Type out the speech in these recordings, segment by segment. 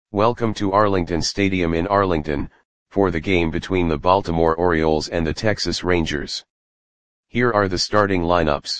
Welcome to Arlington Stadium in Arlington, for the game between the Baltimore Orioles and the Texas Rangers. Here are the starting lineups.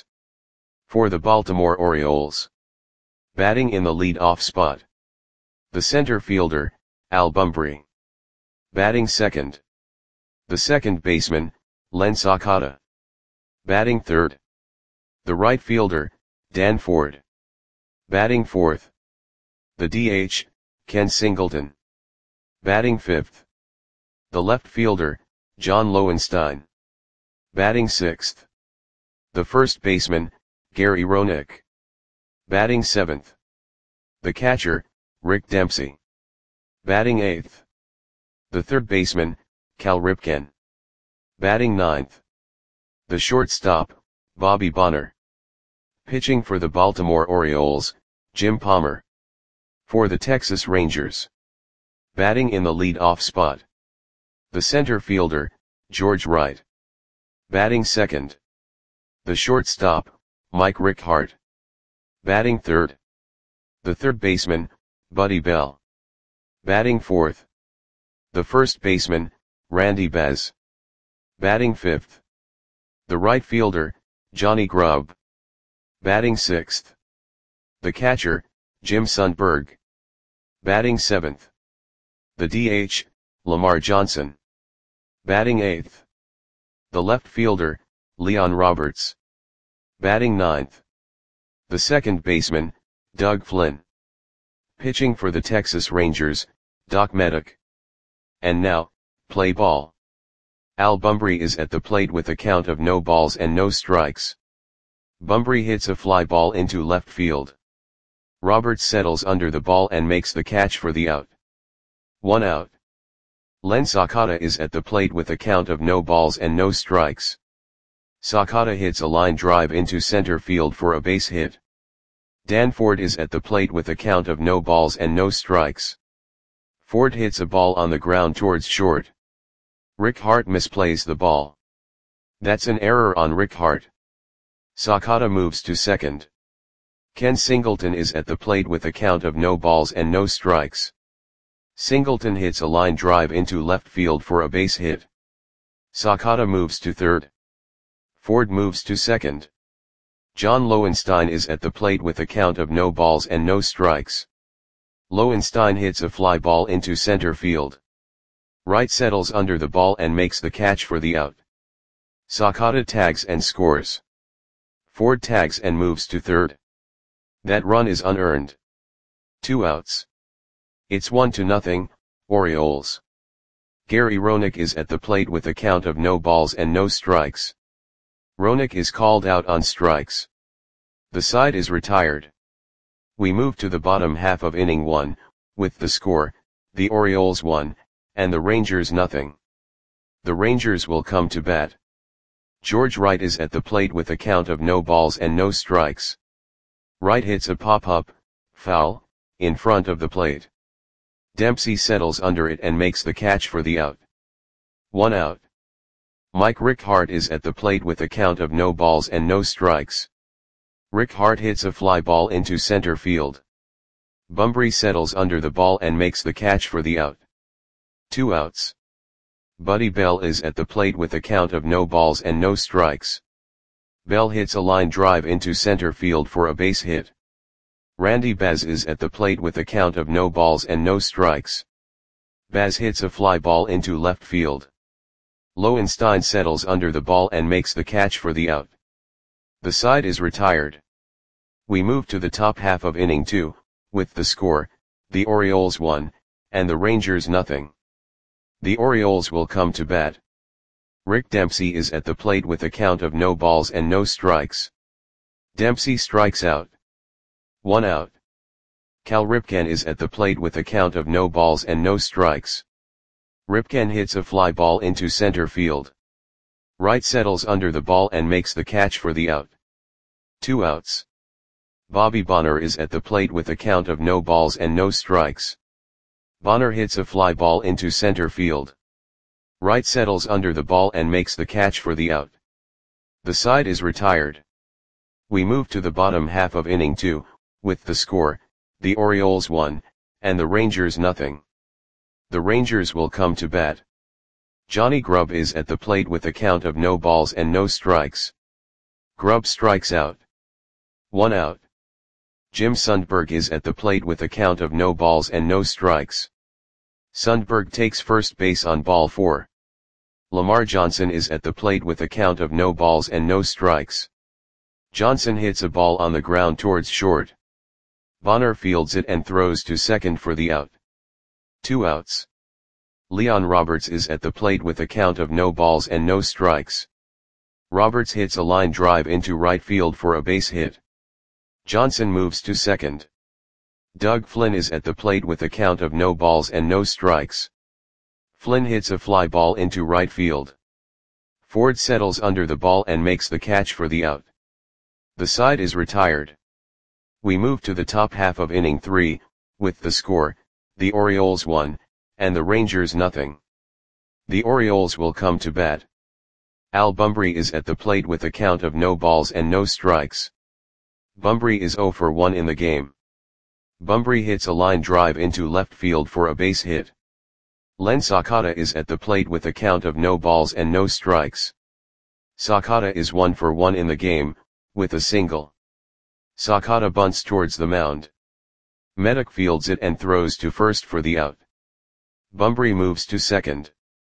For the Baltimore Orioles. Batting in the lead-off spot. The center fielder, Al Bumbry. Batting second. The second baseman, Len Sakata. Batting third. The right fielder, Dan Ford. Batting fourth. The DH, Ken Singleton. Batting fifth. The left fielder, John Lowenstein. Batting sixth. The first baseman, Gary Roenick. Batting seventh. The catcher, Rick Dempsey. Batting eighth. The third baseman, Cal Ripken. Batting ninth. The shortstop, Bobby Bonner. Pitching for the Baltimore Orioles, Jim Palmer. For the Texas Rangers. Batting in the lead-off spot. The center fielder, George Wright. Batting second. The shortstop, Mike Rickhart. Batting third. The third baseman, Buddy Bell. Batting fourth. The first baseman, Randy Baz. Batting fifth. The right fielder, Johnny Grubb. Batting sixth. The catcher, Jim Sundberg. Batting seventh. The DH, Lamar Johnson. Batting eighth. The left fielder, Leon Roberts. Batting ninth. The second baseman, Doug Flynn. Pitching for the Texas Rangers, Doc Meddick. And now, play ball. Al Bumbry is at the plate with a count of no balls and no strikes. Bumbry hits a fly ball into left field. Roberts settles under the ball and makes the catch for the out. 1 out. Len Sakata is at the plate with a count of no balls and no strikes. Sakata hits a line drive into center field for a base hit. Dan Ford is at the plate with a count of no balls and no strikes. Ford hits a ball on the ground towards short. Rickhart misplays the ball. That's an error on Rickhart. Sakata moves to second. Ken Singleton is at the plate with a count of no balls and no strikes. Singleton hits a line drive into left field for a base hit. Sakata moves to third. Ford moves to second. John Lowenstein is at the plate with a count of no balls and no strikes. Lowenstein hits a fly ball into center field. Wright settles under the ball and makes the catch for the out. Sakata tags and scores. Ford tags and moves to third. That run is unearned. 2 outs. It's 1-0, Orioles. Gary Roenick is at the plate with a count of no balls and no strikes. Roenick is called out on strikes. The side is retired. We move to the bottom half of inning 1, with the score, the Orioles 1, and the Rangers 0. The Rangers will come to bat. George Wright is at the plate with a count of no balls and no strikes. Wright hits a pop-up, foul, in front of the plate. Dempsey settles under it and makes the catch for the out. 1 out. Mike Rickhart is at the plate with a count of no balls and no strikes. Rickhart hits a fly ball into center field. Bumbry settles under the ball and makes the catch for the out. 2 outs. Buddy Bell is at the plate with a count of no balls and no strikes. Bell hits a line drive into center field for a base hit. Randy Baz is at the plate with a count of no balls and no strikes. Baz hits a fly ball into left field. Lowenstein settles under the ball and makes the catch for the out. The side is retired. We move to the top half of inning 2, with the score, the Orioles 1, and the Rangers 0. The Orioles will come to bat. Rick Dempsey is at the plate with a count of no balls and no strikes. Dempsey strikes out. 1 out. Cal Ripken is at the plate with a count of no balls and no strikes. Ripken hits a fly ball into center field. Wright settles under the ball and makes the catch for the out. 2 outs. Bobby Bonner is at the plate with a count of no balls and no strikes. Bonner hits a fly ball into center field. Wright settles under the ball and makes the catch for the out. The side is retired. We move to the bottom half of inning 2, with the score, the Orioles 1, and the Rangers nothing. The Rangers will come to bat. Johnny Grubb is at the plate with a count of no balls and no strikes. Grubb strikes out. 1 out. Jim Sundberg is at the plate with a count of no balls and no strikes. Sundberg takes first base on ball 4. Lamar Johnson is at the plate with a count of no balls and no strikes. Johnson hits a ball on the ground towards short. Bonner fields it and throws to second for the out. 2 outs. Leon Roberts is at the plate with a count of no balls and no strikes. Roberts hits a line drive into right field for a base hit. Johnson moves to second. Doug Flynn is at the plate with a count of no balls and no strikes. Flynn hits a fly ball into right field. Ford settles under the ball and makes the catch for the out. The side is retired. We move to the top half of inning 3, with the score, the Orioles 1, and the Rangers nothing. The Orioles will come to bat. Al Bumbry is at the plate with a count of no balls and no strikes. Bumbry is 0 for 1 in the game. Bumbry hits a line drive into left field for a base hit. Len Sakata is at the plate with a count of no balls and no strikes. Sakata is 1 for 1 in the game, with a single. Sakata bunts towards the mound. Medic fields it and throws to first for the out. Bumbry moves to second.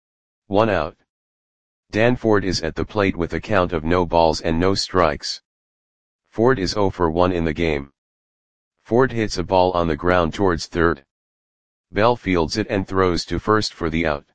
1 out. Dan Ford is at the plate with a count of no balls and no strikes. Ford is 0 for 1 in the game. Ford hits a ball on the ground towards third. Bell fields it and throws to first for the out.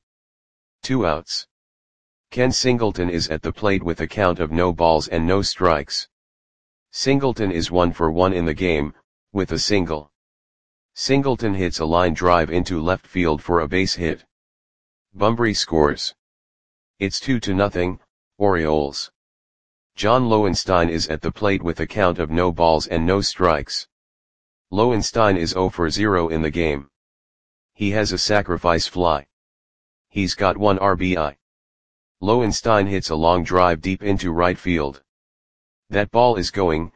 2 outs. Ken Singleton is at the plate with a count of no balls and no strikes. Singleton is 1 for 1 in the game, with a single. Singleton hits a line drive into left field for a base hit. Bumbry scores. It's 2-0, Orioles. John Lowenstein is at the plate with a count of no balls and no strikes. Lowenstein is 0 for 0 in the game. He has a sacrifice fly. He's got 1 RBI. Lowenstein hits a long drive deep into right field. That ball is gone.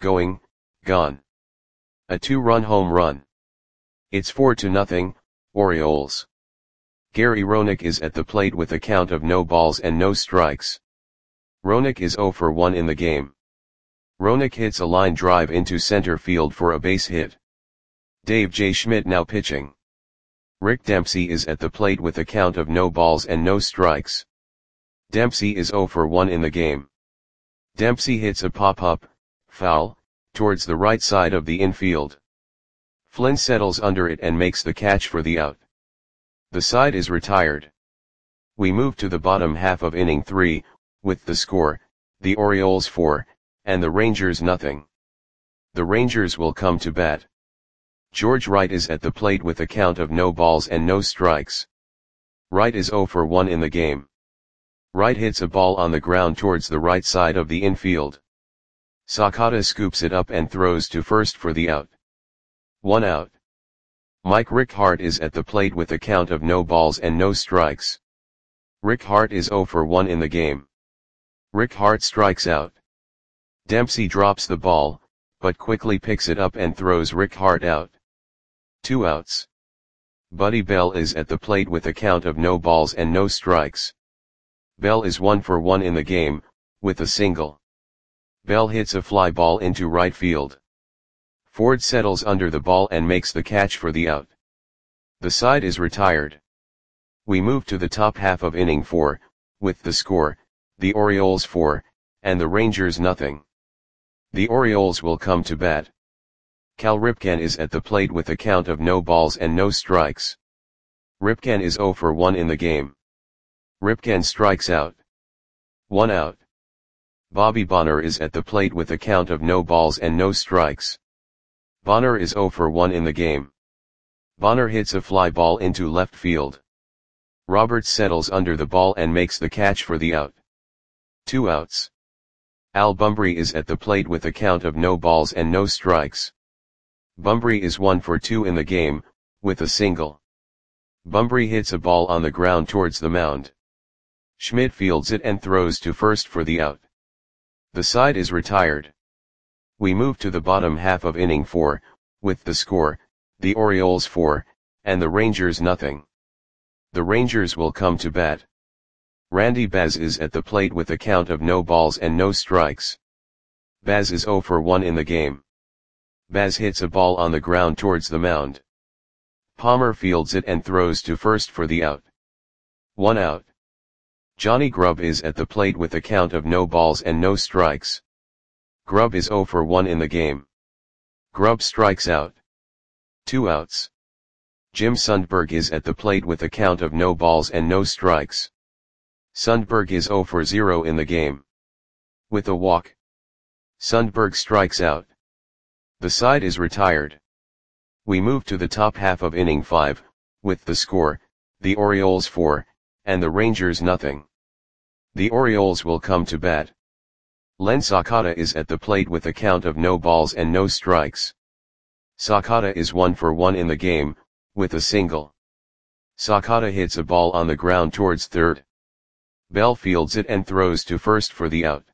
A 2-run home run. It's 4-0, Orioles. Gary Roenick is at the plate with a count of no balls and no strikes. Roenick is 0 for 1 in the game. Roenick hits a line drive into center field for a base hit. Dave J. Schmidt now pitching. Rick Dempsey is at the plate with a count of no balls and no strikes. Dempsey is 0 for 1 in the game. Dempsey hits a pop-up, foul, towards the right side of the infield. Flynn settles under it and makes the catch for the out. The side is retired. We move to the bottom half of inning 3, with the score, the Orioles 4, and the Rangers nothing. The Rangers will come to bat. George Wright is at the plate with a count of no balls and no strikes. Wright is 0 for 1 in the game. Wright hits a ball on the ground towards the right side of the infield. Sakata scoops it up and throws to first for the out. 1 out. Mike Rick Hart is at the plate with a count of no balls and no strikes. Rick Hart is 0 for 1 in the game. Rick Hart strikes out. Dempsey drops the ball, but quickly picks it up and throws Rick Hart out. 2 outs. Buddy Bell is at the plate with a count of no balls and no strikes. Bell is 1 for 1 in the game, with a single. Bell hits a fly ball into right field. Ford settles under the ball and makes the catch for the out. The side is retired. We move to the top half of inning 4, with the score, the Orioles 4, and the Rangers nothing. The Orioles will come to bat. Cal Ripken is at the plate with a count of no balls and no strikes. Ripken is 0 for 1 in the game. Ripken strikes out. 1 out. Bobby Bonner is at the plate with a count of no balls and no strikes. Bonner is 0 for 1 in the game. Bonner hits a fly ball into left field. Roberts settles under the ball and makes the catch for the out. 2 outs. Al Bumbry is at the plate with a count of no balls and no strikes. Bumbry is 1 for 2 in the game, with a single. Bumbry hits a ball on the ground towards the mound. Schmidt fields it and throws to first for the out. The side is retired. We move to the bottom half of inning 4, with the score, the Orioles 4, and the Rangers nothing. The Rangers will come to bat. Randy Baz is at the plate with a count of no balls and no strikes. Baz is 0 for 1 in the game. Baz hits a ball on the ground towards the mound. Palmer fields it and throws to first for the out. 1 out. Johnny Grubb is at the plate with a count of no balls and no strikes. Grubb is 0 for 1 in the game. Grubb strikes out. 2 outs. Jim Sundberg is at the plate with a count of no balls and no strikes. Sundberg is 0 for 0 in the game. With a walk, Sundberg strikes out. The side is retired. We move to the top half of inning 5, with the score, the Orioles 4, and the Rangers nothing. The Orioles will come to bat. Len Sakata is at the plate with a count of no balls and no strikes. Sakata is 1 for 1 in the game, with a single. Sakata hits a ball on the ground towards third. Bell fields it and throws to first for the out.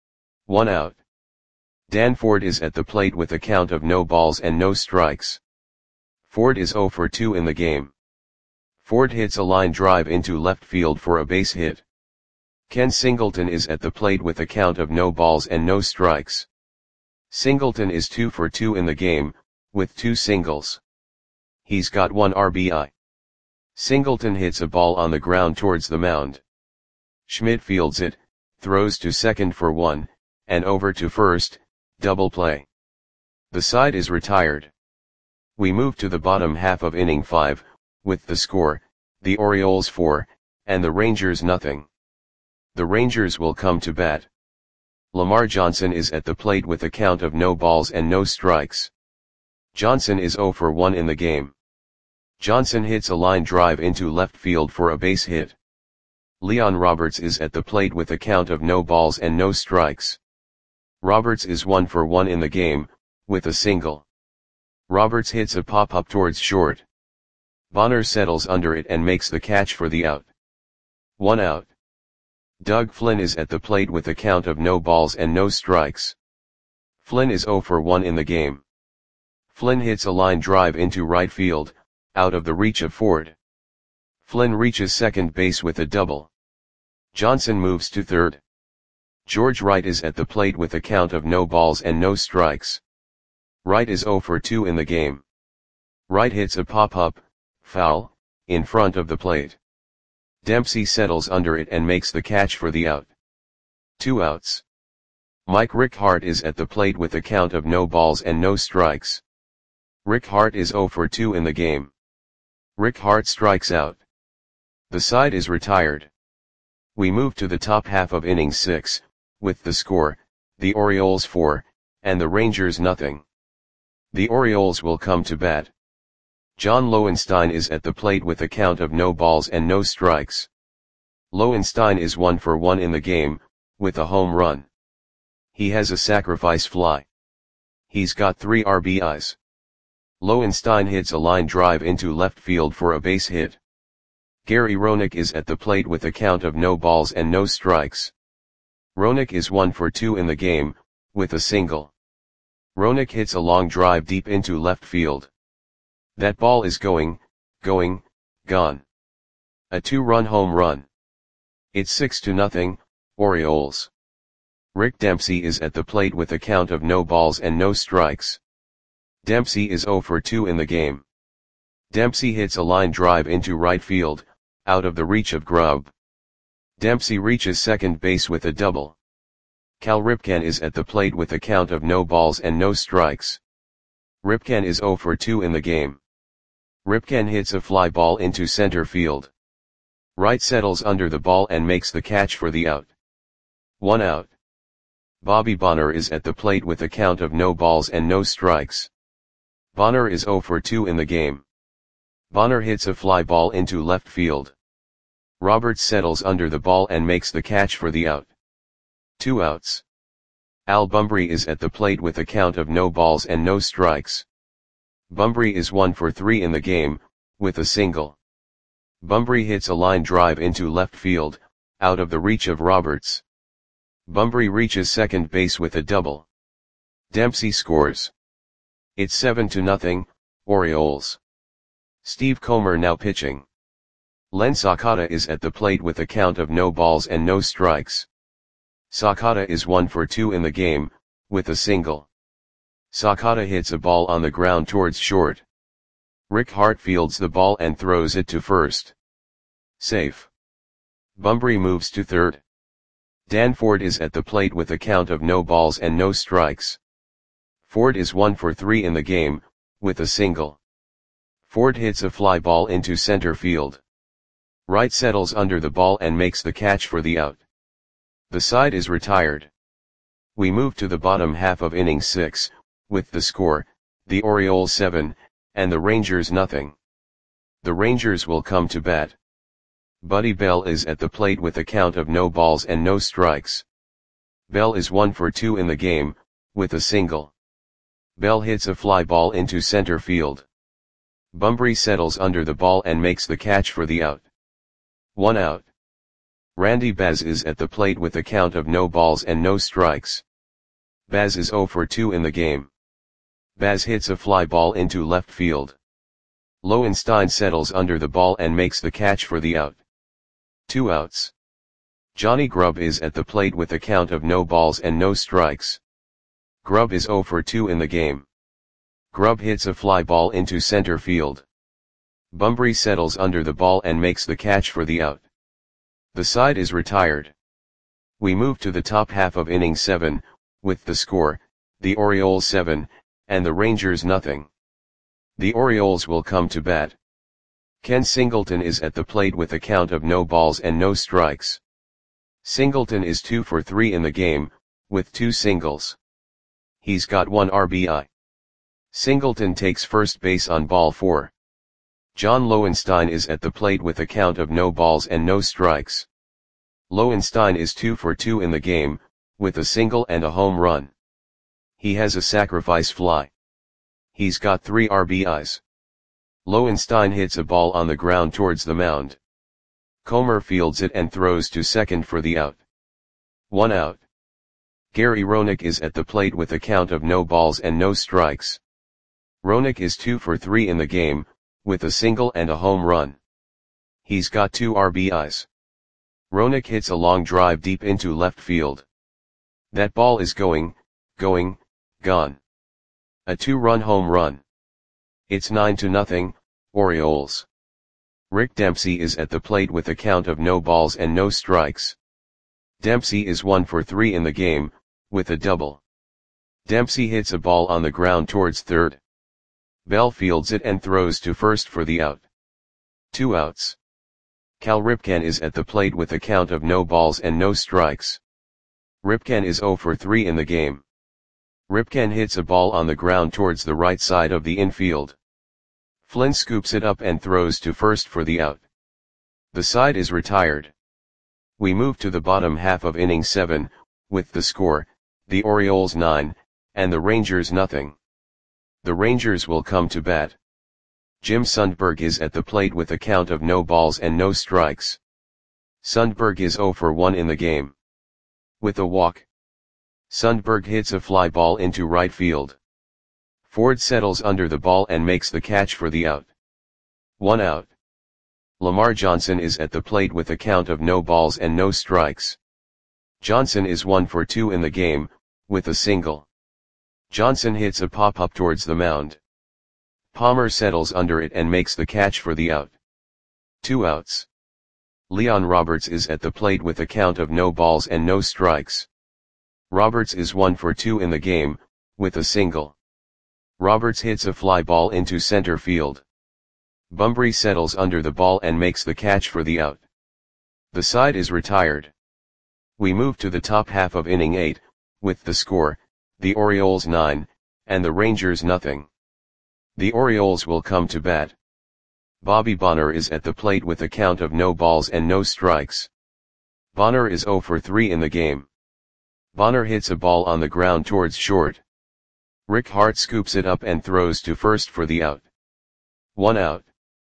1 out. Dan Ford is at the plate with a count of no balls and no strikes. Ford is 0 for 2 in the game. Ford hits a line drive into left field for a base hit. Ken Singleton is at the plate with a count of no balls and no strikes. Singleton is 2 for 2 in the game, with 2 singles. He's got 1 RBI. Singleton hits a ball on the ground towards the mound. Schmidt fields it, throws to second for 1, and over to first, double play. The side is retired. We move to the bottom half of inning 5, with the score, the Orioles 4, and the Rangers nothing. The Rangers will come to bat. Lamar Johnson is at the plate with a count of no balls and no strikes. Johnson is 0 for 1 in the game. Johnson hits a line drive into left field for a base hit. Leon Roberts is at the plate with a count of no balls and no strikes. Roberts is 1 for 1 in the game, with a single. Roberts hits a pop-up towards short. Bonner settles under it and makes the catch for the out. 1 out. Doug Flynn is at the plate with a count of no balls and no strikes. Flynn is 0 for 1 in the game. Flynn hits a line drive into right field, out of the reach of Ford. Flynn reaches second base with a double. Johnson moves to third. George Wright is at the plate with a count of no balls and no strikes. Wright is 0 for 2 in the game. Wright hits a pop-up, foul, in front of the plate. Dempsey settles under it and makes the catch for the out. 2 outs. Mike Rickhart is at the plate with a count of no balls and no strikes. Rickhart is 0 for 2 in the game. Rickhart strikes out. The side is retired. We move to the top half of inning 6, with the score, the Orioles 4, and the Rangers nothing. The Orioles will come to bat. John Lowenstein is at the plate with a count of no balls and no strikes. Lowenstein is 1 for 1 in the game, with a home run. He has a sacrifice fly. He's got 3 RBIs. Lowenstein hits a line drive into left field for a base hit. Gary Roenick is at the plate with a count of no balls and no strikes. Roenick is 1 for 2 in the game, with a single. Roenick hits a long drive deep into left field. That ball is gone. A 2-run home run. It's 6-0, Orioles. Rick Dempsey is at the plate with a count of no balls and no strikes. Dempsey is 0 for 2 in the game. Dempsey hits a line drive into right field, out of the reach of Grubb. Dempsey reaches second base with a double. Cal Ripken is at the plate with a count of no balls and no strikes. Ripken is 0 for 2 in the game. Ripken hits a fly ball into center field. Wright settles under the ball and makes the catch for the out. 1 out. Bobby Bonner is at the plate with a count of no balls and no strikes. Bonner is 0 for 2 in the game. Bonner hits a fly ball into left field. Roberts settles under the ball and makes the catch for the out. 2 outs. Al Bumbry is at the plate with a count of no balls and no strikes. Bumbry is 1 for 3 in the game, with a single. Bumbry hits a line drive into left field, out of the reach of Roberts. Bumbry reaches second base with a double. Dempsey scores. It's 7-0, Orioles. Steve Comer now pitching. Len Sakata is at the plate with a count of no balls and no strikes. Sakata is 1 for 2 in the game, with a single. Sakata hits a ball on the ground towards short. Rick Hart fields the ball and throws it to first. Safe. Bunbury moves to third. Dan Ford is at the plate with a count of no balls and no strikes. Ford is 1 for 3 in the game, with a single. Ford hits a fly ball into center field. Wright settles under the ball and makes the catch for the out. The side is retired. We move to the bottom half of inning 6, with the score, the Orioles 7, and the Rangers nothing. The Rangers will come to bat. Buddy Bell is at the plate with a count of no balls and no strikes. Bell is 1 for 2 in the game, with a single. Bell hits a fly ball into center field. Bunbury settles under the ball and makes the catch for the out. 1 out. Randy Baz is at the plate with a count of no balls and no strikes. Baz is 0 for 2 in the game. Baz hits a fly ball into left field. Lowenstein settles under the ball and makes the catch for the out. 2 outs. Johnny Grubb is at the plate with a count of no balls and no strikes. Grubb is 0 for 2 in the game. Grubb hits a fly ball into center field. Bunbury settles under the ball and makes the catch for the out. The side is retired. We move to the top half of inning 7, with the score, the Orioles 7, and the Rangers nothing. The Orioles will come to bat. Ken Singleton is at the plate with a count of no balls and no strikes. Singleton is 2 for 3 in the game, with 2 singles. He's got 1 RBI. Singleton takes first base on ball 4. John Lowenstein is at the plate with a count of no balls and no strikes. Lowenstein is 2 for 2 in the game, with a single and a home run. He has a sacrifice fly. He's got 3 RBIs. Lowenstein hits a ball on the ground towards the mound. Comer fields it and throws to second for the out. 1 out. Gary Roenick is at the plate with a count of no balls and no strikes. Roenick is 2 for 3 in the game, with a single and a home run. He's got 2 RBIs. Roenick hits a long drive deep into left field. That ball is gone. A 2-run home run. It's 9-0, Orioles. Rick Dempsey is at the plate with a count of no balls and no strikes. Dempsey is 1 for 3 in the game, with a double. Dempsey hits a ball on the ground towards third. Bell fields it and throws to first for the out. 2 outs. Cal Ripken is at the plate with a count of no balls and no strikes. Ripken is 0 for 3 in the game. Ripken hits a ball on the ground towards the right side of the infield. Flynn scoops it up and throws to first for the out. The side is retired. We move to the bottom half of inning 7, with the score, the Orioles 9, and the Rangers nothing. The Rangers will come to bat. Jim Sundberg is at the plate with a count of no balls and no strikes. Sundberg is 0 for 1 in the game. With a walk. Sundberg hits a fly ball into right field. Ford settles under the ball and makes the catch for the out. 1 out. Lamar Johnson is at the plate with a count of no balls and no strikes. Johnson is 1 for 2 in the game, with a single. Johnson hits a pop-up towards the mound. Palmer settles under it and makes the catch for the out. 2 outs. Leon Roberts is at the plate with a count of no balls and no strikes. Roberts is 1 for 2 in the game, with a single. Roberts hits a fly ball into center field. Bunbury settles under the ball and makes the catch for the out. The side is retired. We move to the top half of inning 8, with the score, the Orioles 9, and the Rangers nothing. The Orioles will come to bat. Bobby Bonner is at the plate with a count of no balls and no strikes. Bonner is 0 for 3 in the game. Bonner hits a ball on the ground towards short. Rick Hart scoops it up and throws to first for the out. 1 out.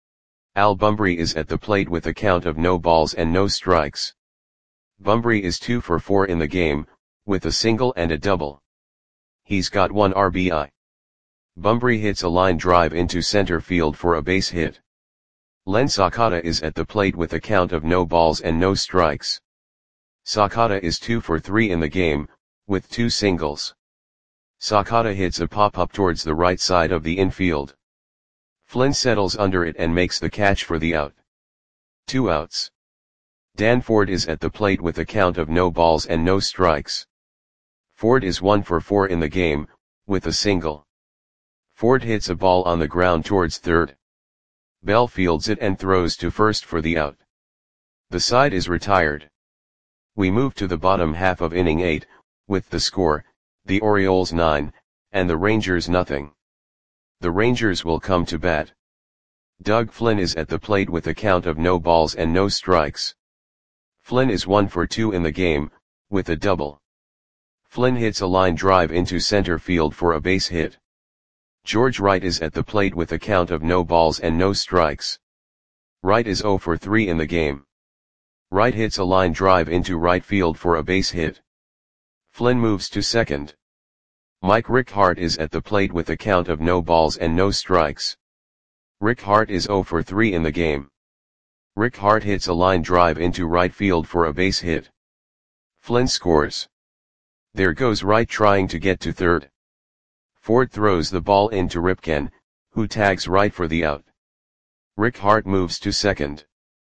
Al Bunbury is at the plate with a count of no balls and no strikes. Bunbury is 2 for 4 in the game, with a single and a double. He's got 1 RBI. Bunbury hits a line drive into center field for a base hit. Len Sakata is at the plate with a count of no balls and no strikes. Sakata is 2 for 3 in the game, with 2 singles. Sakata hits a pop-up towards the right side of the infield. Flynn settles under it and makes the catch for the out. 2 outs. Dan Ford is at the plate with a count of no balls and no strikes. Ford is 1 for 4 in the game, with a single. Ford hits a ball on the ground towards third. Bell fields it and throws to first for the out. The side is retired. We move to the bottom half of inning 8, with the score, the Orioles 9, and the Rangers nothing. The Rangers will come to bat. Doug Flynn is at the plate with a count of no balls and no strikes. Flynn is 1 for 2 in the game, with a double. Flynn hits a line drive into center field for a base hit. George Wright is at the plate with a count of no balls and no strikes. Wright is 0 for 3 in the game. Wright hits a line drive into right field for a base hit. Flynn moves to second. Mike Rick Hart is at the plate with a count of no balls and no strikes. Rick Hart is 0 for 3 in the game. Rick Hart hits a line drive into right field for a base hit. Flynn scores. There goes Wright trying to get to third. Ford throws the ball into Ripken, who tags Wright for the out. Rick Hart moves to second.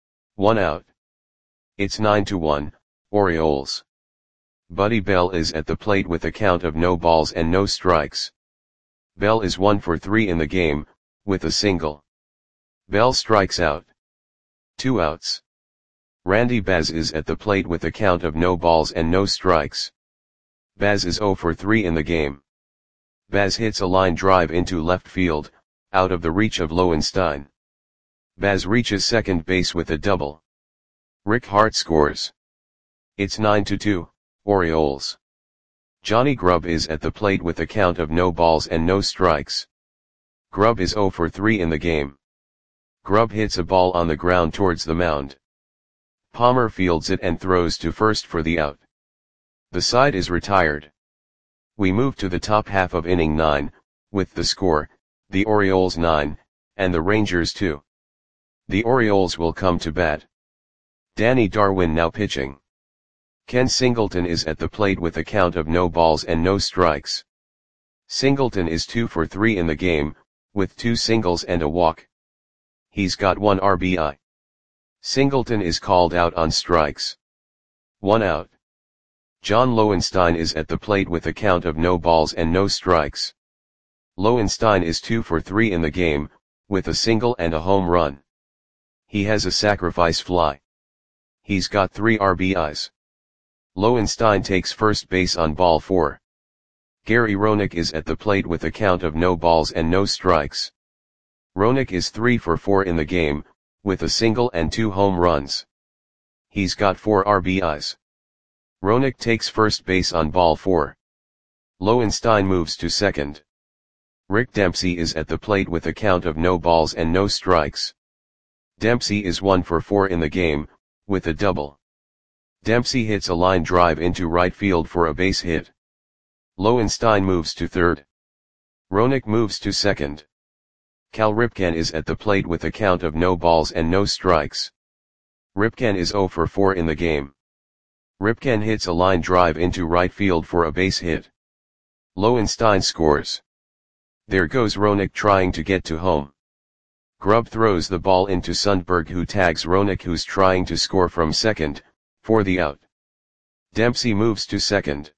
1 out. It's 9-1, Orioles. Buddy Bell is at the plate with a count of no balls and no strikes. Bell is 1 for 3 in the game, with a single. Bell strikes out. 2 outs. Randy Baz is at the plate with a count of no balls and no strikes. Baz is 0 for 3 in the game. Baz hits a line drive into left field, out of the reach of Lowenstein. Baz reaches second base with a double. Rick Hart scores. It's 9-2, Orioles. Johnny Grubb is at the plate with a count of no balls and no strikes. Grubb is 0 for 3 in the game. Grubb hits a ball on the ground towards the mound. Palmer fields it and throws to first for the out. The side is retired. We move to the top half of inning 9, with the score, the Orioles 9, and the Rangers 2. The Orioles will come to bat. Danny Darwin now pitching. Ken Singleton is at the plate with a count of no balls and no strikes. Singleton is 2 for 3 in the game, with 2 singles and a walk. He's got 1 RBI. Singleton is called out on strikes. 1 out. John Lowenstein is at the plate with a count of no balls and no strikes. Lowenstein is 2 for 3 in the game, with a single and a home run. He has a sacrifice fly. He's got 3 RBIs. Lowenstein takes first base on ball 4. Gary Roenick is at the plate with a count of no balls and no strikes. Roenick is 3 for 4 in the game, with a single and 2 home runs. He's got 4 RBIs. Roenick takes first base on ball 4. Lowenstein moves to second. Rick Dempsey is at the plate with a count of no balls and no strikes. Dempsey is 1 for 4 in the game, with a double. Dempsey hits a line drive into right field for a base hit. Lowenstein moves to third. Roenick moves to second. Cal Ripken is at the plate with a count of no balls and no strikes. Ripken is 0 for 4 in the game. Ripken hits a line drive into right field for a base hit. Lowenstein scores. There goes Roenick trying to get to home. Grubb throws the ball into Sundberg, who tags Roenick, who's trying to score from second, for the out. Dempsey moves to second.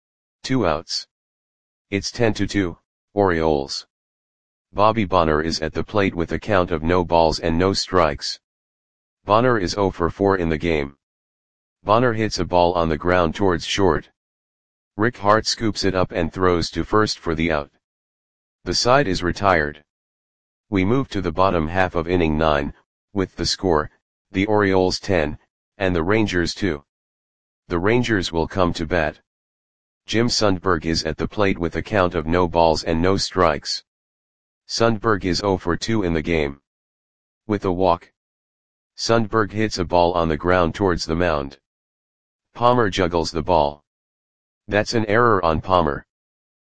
2 outs. It's 10-2, Orioles. Bobby Bonner is at the plate with a count of no balls and no strikes. Bonner is 0 for 4 in the game. Bonner hits a ball on the ground towards short. Rick Hart scoops it up and throws to first for the out. The side is retired. We move to the bottom half of inning 9, with the score, the Orioles 10, and the Rangers 2. The Rangers will come to bat. Jim Sundberg is at the plate with a count of no balls and no strikes. Sundberg is 0 for 2 in the game. With a walk. Sundberg hits a ball on the ground towards the mound. Palmer juggles the ball. That's an error on Palmer.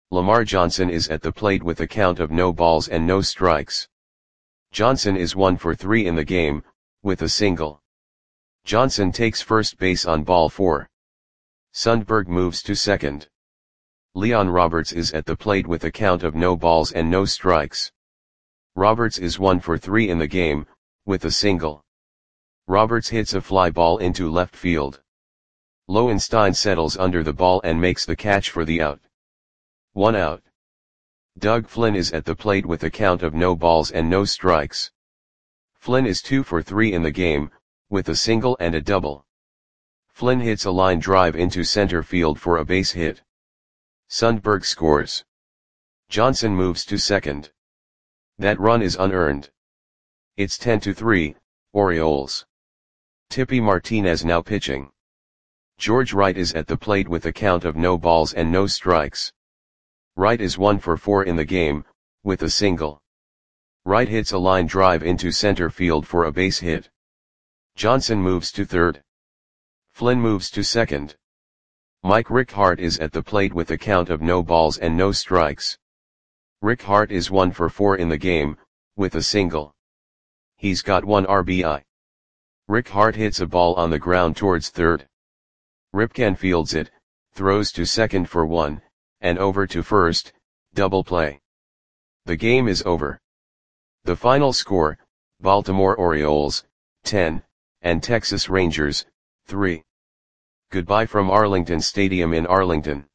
Lamar Johnson is at the plate with a count of no balls and no strikes. Johnson is 1 for 3 in the game, with a single. Johnson takes first base on ball 4. Sundberg moves to second. Leon Roberts is at the plate with a count of no balls and no strikes. Roberts is 1 for 3 in the game, with a single. Roberts hits a fly ball into left field. Lowenstein settles under the ball and makes the catch for the out. 1 out. Doug Flynn is at the plate with a count of no balls and no strikes. Flynn is 2 for 3 in the game, with a single and a double. Flynn hits a line drive into center field for a base hit. Sundberg scores. Johnson moves to second. That run is unearned. It's 10-3, Orioles. Tippy Martinez now pitching. George Wright is at the plate with a count of no balls and no strikes. Wright is 1 for 4 in the game, with a single. Wright hits a line drive into center field for a base hit. Johnson moves to third. Flynn moves to second. Mike Rickhart is at the plate with a count of no balls and no strikes. Rickhart is 1 for 4 in the game, with a single. He's got 1 RBI. Rickhart hits a ball on the ground towards third. Ripken fields it, throws to second for 1, and over to first, double play. The game is over. The final score, Baltimore Orioles, 10, and Texas Rangers, 3. Goodbye from Arlington Stadium in Arlington.